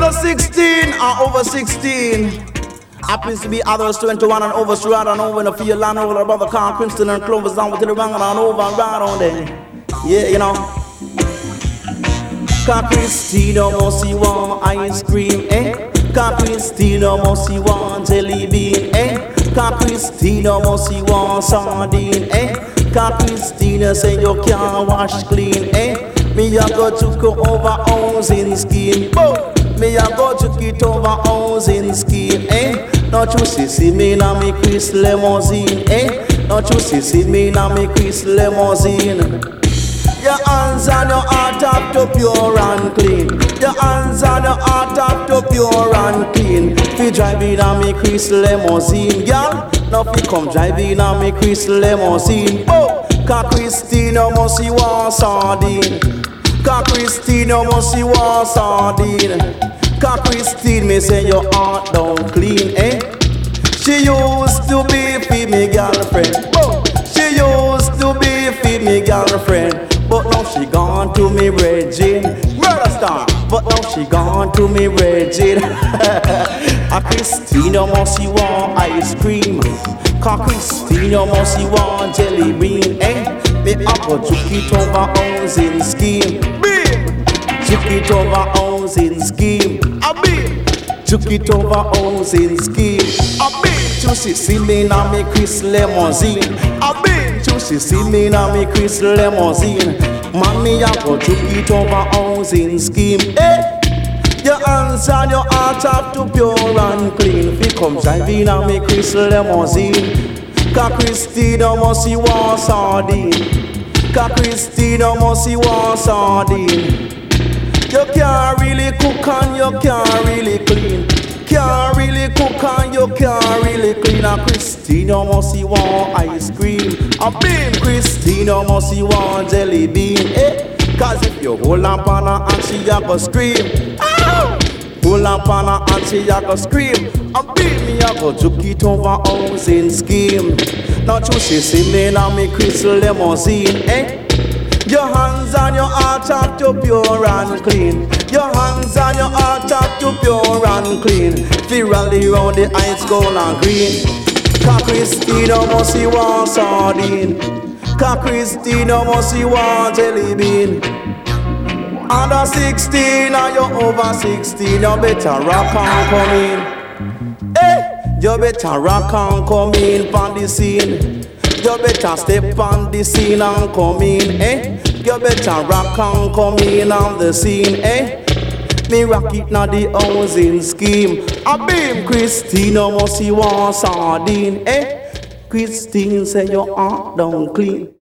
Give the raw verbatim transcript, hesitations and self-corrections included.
under sixteen or over sixteen. Happens to be others twenty-one and over, straight and over in the field land over above the car, Crimson and Clovers down with the bang and over and right on there. Yeah, you know. Cause Christina must see one ice cream, eh? Cause Christina must see one jelly bean, eh? Cause Christina must see one sardine, eh? Cause Christina say you can't wash clean, eh? Me a go to go over housing scheme, oh! Me a go to get over housing scheme, eh? Not you see, see me na me Chris limousine, eh? Not you see, see me na me Chris limousine. Your hands and your heart up to pure and clean. Your hands and your heart up to pure and clean. Fi driving a me Chris limousine, girl. Now fi come driving a me Chris limousine. Oh, cause Christina must see one sardine. Cause Christina must see one sardine. Cause Christine me say your heart don't clean, eh? She used to be fi me girlfriend. Oh, she used to be fi me girlfriend. But now she gone to me Regine, murder star. But now she gone to me Regine. A Christina must see one ice cream. Cause Christina must see one jelly bean, eh? Me up a juke it over housing scheme. Bim! Juke it over housing scheme. A bim! Juke it over housing scheme. A bim! To see see me na me Chris limousine. A bim! To see see me na me Chris limousine. Man me a go juke it over housing scheme, eh? Your hands and your heart have to pure and clean. Fi come driving a me Chris limousine. Cause Christina must see one sardine. Cause Christina must see one sardine. You can't really cook and you can't really clean. Can't really cook and you can't really clean. A Christina must see one ice cream. A bean Christina must see one jelly bean, eh? Cause if you hold up on her and she a go scream, ow! Hold up on her and she a go scream. A bean me a go juke it over housing scheme. Now you see see me na me Chris limousine, eh? Your hands and your heart have to pure and clean. Your hands and your heart have to pure and clean. Fi rally round the ice gold and green. Cause Christina must see one sardine. Cause Christina must see one jelly bean. Under sixteen or you over sixteen, you better rock and come in. Eh, you better rock and come in pon the scene. You better step on the scene and come in, eh? You better rock and come in on the scene, eh? Me rock it na the housing scheme. A beam Christina must see one sardine, eh? Christine say your heart don't clean.